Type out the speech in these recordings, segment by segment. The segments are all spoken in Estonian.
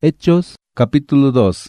Hechos capítulo 2.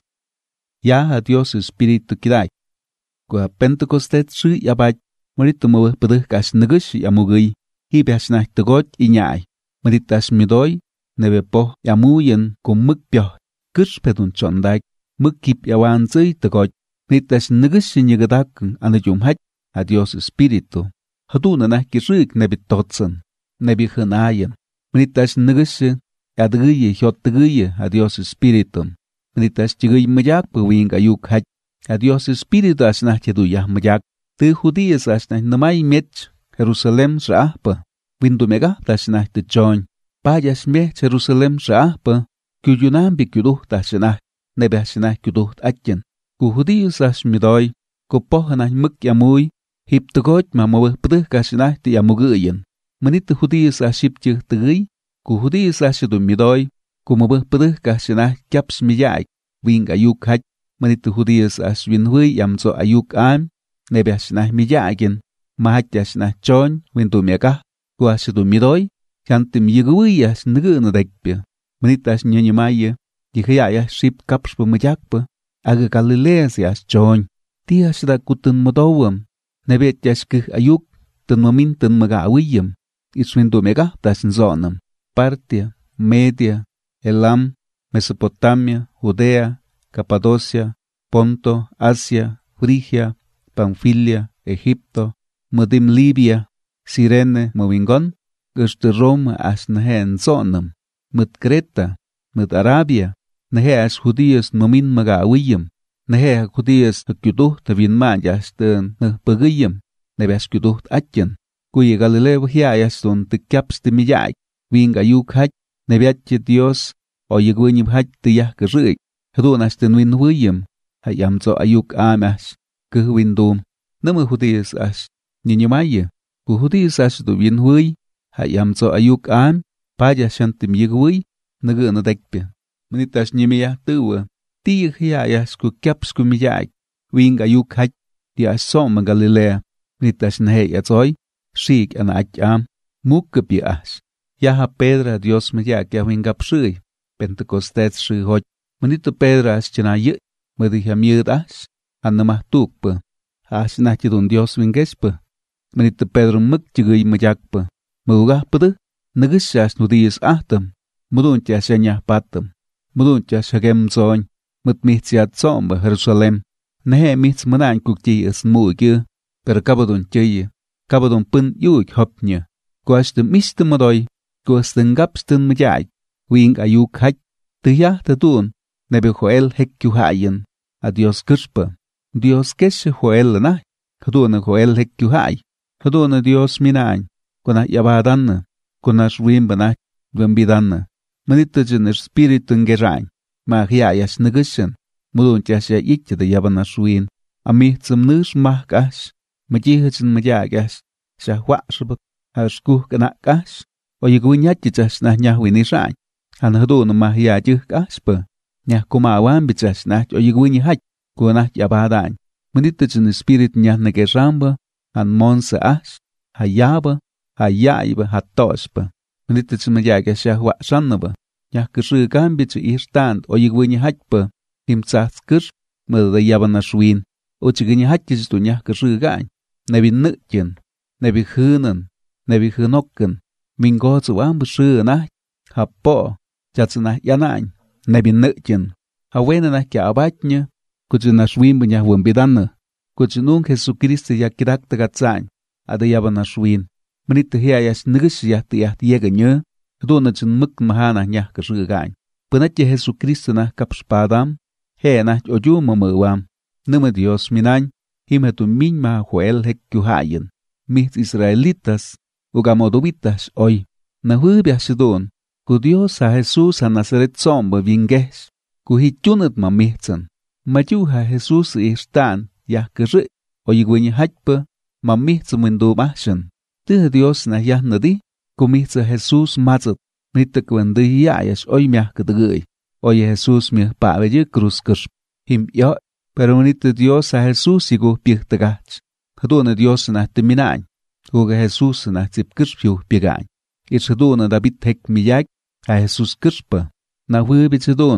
Ya a Dios Espíritu kidai. Kwa Pentecostet shi yabaj, marito mo pedih kas negush yamugui, hibias na tegot inyai, maritas midoi, nebepo yamuyen kumuk pyo, kush pedun chondak, mukip yawan zui tegot, maritas negush nyegadak anajumhaj, a Dios Espíritu. Haduna na kirik nebitotsen, nebihenayen, maritas negush adguye hiotguye a Dios Espíritu. Maritas chiguy mayak puwing ayuk haj, a Dios Espíritu asnah cheduyah mayak, te judíes asnah namay mech, Jerusalem shaahpa, windumega tasnah te join, payas mech Jerusalem shaahpa, kuyunam bikuduh tasnah, nebe asnah kuduh atjen, ku judíes asmidoy, ku pohanah muk yamuy, hip tegoch mamawah pedeh kasnah te yamuguyen, manit judíes asipchih teguy, ku judíes ashedumidoy, kumabah pedeh kasnah kaps miyay, wing ayuk haj, manit judíes aswinhui yamzo ayuk am, nebe asnah miyagen, mahaj asnah chon, windumiagah, ku ashedumidoy, chantim yigui as ngunadekpia, manit as nyanyamaya, yihaya ship kaps pumayakpa, aga Galileas as chon, tias da kutun modowam, nebe yaskih ayuk, tun mamin tun magawiyam, iswindumiagah tas nzonam, Partia, Media, Elam, Mesopotamia, Judea, Capadocia, Ponto, Asia, Frigia, Panfilia, Egipto, Modim Libia, Sirene, Movingon, Guste Roma as Nehen Zonam, Mut Creta, Mut Arabia, Nehe as Judíos Nomin Magawiyam, Nehe Judíos Hakuduh Tavin Mayas Ten Pagiyam, Nebes Kuduh Atjan, Kuye Galileo Hiayas Don te Caps de Miyai, Wing ayuk haj, nebiatche Dios, o yegwinyim haj te yah kerik, hadunas ten win huyem, hayamzo ayuk amas, kehwindum, nama judíes as, ninyamaye, ku judíes as du win huy, hayamzo ayuk am, paya shantim yegwi, nagana dekpe, manitas nyemiyah tuwa, tiyah hiayas ku kaps ku miyay, wing ayuk haj, di asom Galilea, manitas nahe yatzoy, shik an am, mukapi as. Yaha Pedra Dios me ya que wingap shui, Pentecostet shui hoj, manito Pedra as chinaye, me dija mierdas, anamah tukpa, as nachidun Dios wingespa, manito Pedro muk chiguy mayakpa, mugah pede, negishas nudis ahtam, mudun chasanyah patam, mudun chasagem zoin, mutmitsiat somba Jerusalem, nehe mits manan kukji es muge, per kabadun cheye, kabadun pun yuk hopnya, quas de miste madoy, Gos den gapsten mejai, wing ayuk haj, te yah te dun, nebe Joel hek yuhayen, a Dios kirspa, Dios keshe Joel na, kaduna Joel hek yuhay, kaduna Dios minain, kuna yabadanna, kuna shwimbana, wimbidanna, manitajen espiritu ngerain, ma hiayas negishen, mudun chasya itche de yabana shwin, amih zimnish mahkash, majihajen majagas, shahwashbuk, hashkuh kanakash, o yigunyachas na nyahwinishan, anadun mahyajuk aspa, nyahkumawan bichas na o yigunyahaj, kunah yabadan, manitajen spirit nyah negeramba, an monsa as, hayaba, hayaiba hatospa, manitajen majaga shahwa shanaba, nyahkashugan bichu irstand o yigunyahajpa, himtsaskir, mada yabana shwin, o chigunyahajis tu nyahkashugan, nebi nutjen, nebi hunan, nebi hunokken, min God zu am beschöna, hapo, jatsna yanain, nebin nutjen, hawena na kya abatnya, kujuna shwin bunya wumbidanna, kujunung Jesucristo ya kirak tegatsain, ada yabana shwin, menit hiayas negus ya tiah tieganya, dona chen muk mahana nyah keshugain, penatje Jesucristo na kapspadam, he na ojuma mawam, nama Dios minain, himatu min ma Joel hek yuhayen, mis Israelitas, ugamodobitas hoy, na hubiasidun, ku Dios a Jesús a Nazaret somba vinges, ku hichunat mamihtzen, mayuha Jesús istan, yah kere, o yigwini hajpa, mamihtzen windubashen, te Dios na yah nadi, ku mihtze Jesús mazat, mitak wendi yayas hoy miah kadagay, oye Jesús miah pabeye cruz kersh, him yo, pero manite Dios a Jesús yigo pichtagach, haduna Dios na teminain, Kuga Jesús na zip kirspiu pigain. Ichaduna David hek miyak a Jesús kirspa. Na huibitsadun.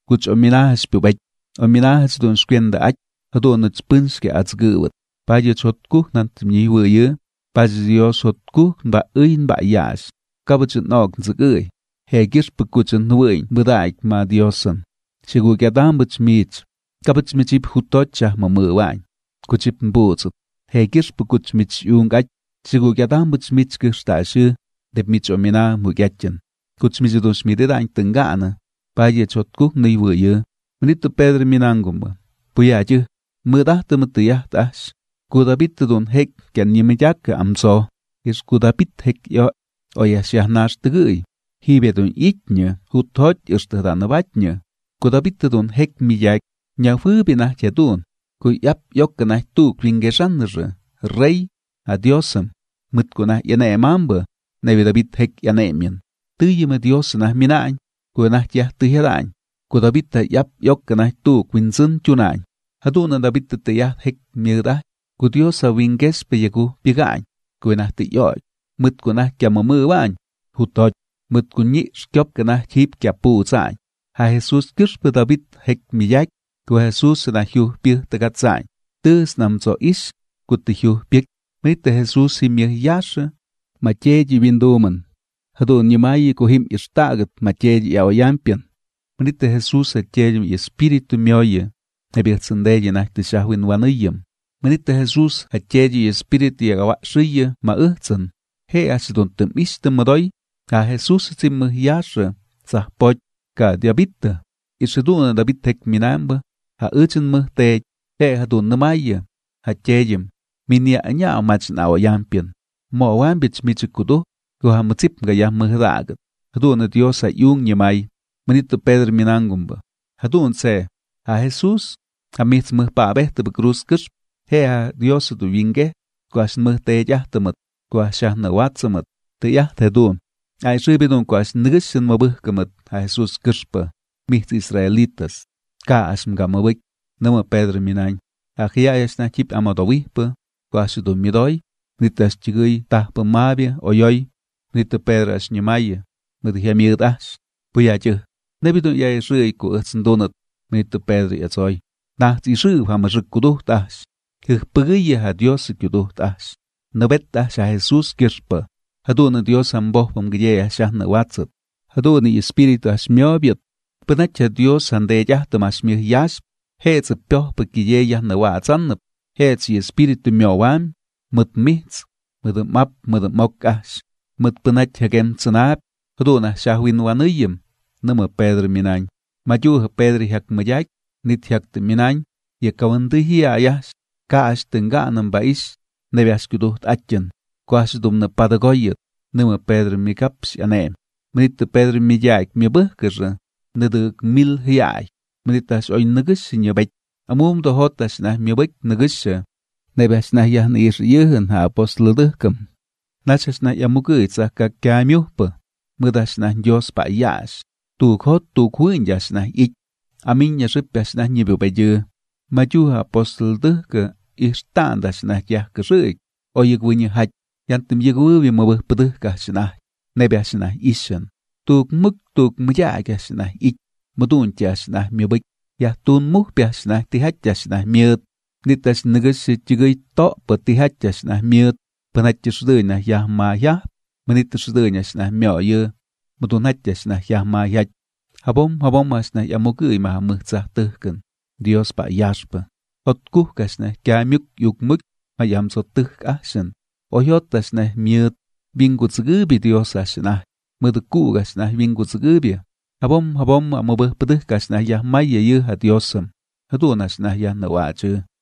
kuch ominajas pubek, ominajas don skwenda ach, hadon het spunske ats gewet. Paje chotku nant mni weye, paje Dios hotku ba ein ba yash, kabachet nog nzegei. Hegis pekuchen nuwein, bedaik ma Diosen. Sigu gadam bich mich, kabach michip hutocha ma muwain. Kuchip nbootset. Hegis pekuch mich ungach, sigu gadam bich mich gestashe, de mich omina mugatjen. Kuch michidus midedain tengana, paje chotku ni weye, minito Pedro minangumba. Puyaje, mudahte mutiyat ash. Kudabit don hek kan nimejak amso, is kudabit hek yo, oyasya nash tegui. Hibedon itnya, hutot istadana batnya. Kudabitadon hek mijak, nyafubina chadun. Kuyap yokana tu klingesanre, rey, adiosam. Mutkuna yana emamba, nevidabit hek yanemian. Tuyima diosana minain, kuna ya tuyarain. Kudabita yap yokana tu quinzun chunain. Haduna dabita tayat hek mirda, kudiosa winges peyagu pigain. Kuna tiyoy, mutkuna yamamuwain, hutot. Mut kunyi skop kana hip kya pu sai. Ha Jesus kirspe David hek miyak, ku Jesus na hiu pir tegat sai. Tes nam zo is, ku te hiu pik, mite Jesus hi mir yashe, ma cheji windomen. Hado nyamai ku him istaget ma cheji yao yampian. Mite Jesus ha cheji espiritu mioye, hebir tsendeje na te shahwin wanayem. Mite Jesus ha cheji espiritu yagawa shiye ma urtsen. He asidon tem iste madoi, ka Jesus sim yashe, sa poch ka diabita. Isiduna David hek minamba, ha urchen te, he hadun namaya, ha chejim, minia anya mach na yampian. Mo wambich michikudo, ko ha mutsip ga yam ragat. Hadun Dios ha yung nyamai, manito Pedro minangumba. Hadun se, ha Jesus, ha mitz pa behte bekruskas, he ha Dios du winge, ko as te yahtamat, ko ha shahna watsamat, te yahtadun. Ay shibidon ko as ngishin mabuhkamat ha Jesus kirspa, mit Israelitas. Ka asm gamawik, nama Pedro minain. Akhiyayas na chip amadawihpa, ko as do midoi, nitas chigui tahpa mabia oyoy, nita Pedro as nyamaya, nita mird as. Puyaje, nebidon yay shui ko donat, nita Pedro yatsoy. Nahti shu hamasik kuduh tas. Kipagaya ha Dios kuduh tas. Nabet tas ha Jesus kirspa. Haduna Dios amboh pamgaya shahna watsat. Haduna espiritu asmiobiat. Panacha Dios ande yahta masmir yasp. Hetz pyoh pakije yahna watsannap. Hetz espiritu miowam. Mut mitz. Mut map mut mokash. Mut panacha gem tsanap. Haduna shahwin wanuyim. Nama Pedro minain. Majuha Pedro hak mayak. Nit hak minain. Yakawandihi ayas. Kaash tenganam bais. Nebias kuduh atjan. Quase dum na padagoyet, numa Pedro mi caps anem. Menita Pedro mi jaik mi buhkerza, neduk mil hiai. Menitas oi negus in je bek. Amum de hotas na mi bek negusja. Nebas na yah is jehen ha apostel duhkem. Nachas na yamuguitsa ka kamiuhpa. Mudas na Dios pa yas. Tu hot tu kuin jas na ik. Amin ya ripas na nyibu beje. Maju apostel duhke istandas na yah kerik. Oyek winya haj. Yantim yeguwi mabah pedeh kasnah. Nebasnah isen. Tuk mujah kasnah ik. Mudun jasnah mibik. Yah tun muh biasnah tihat jasnah miet. Nitas neges cigay tok petihat jasnah miet. Penat jasudanya yah ma yah. Menitas sudanya snah mioye. Mudunat jasnah yah ma yaj. Habom asnah yamugui maha muhtzah tehken. Dios pa yaspa. Otkuh kasnah kamyuk yukmuk. Ayam so teh asen. Oyotas na miet, bingut segubi Dios asnah, medeku gasnah bingut segubi. Habom amobeh pedeh kasnah yah maya yeh ha Diosem, hadunas nah yah nawaje.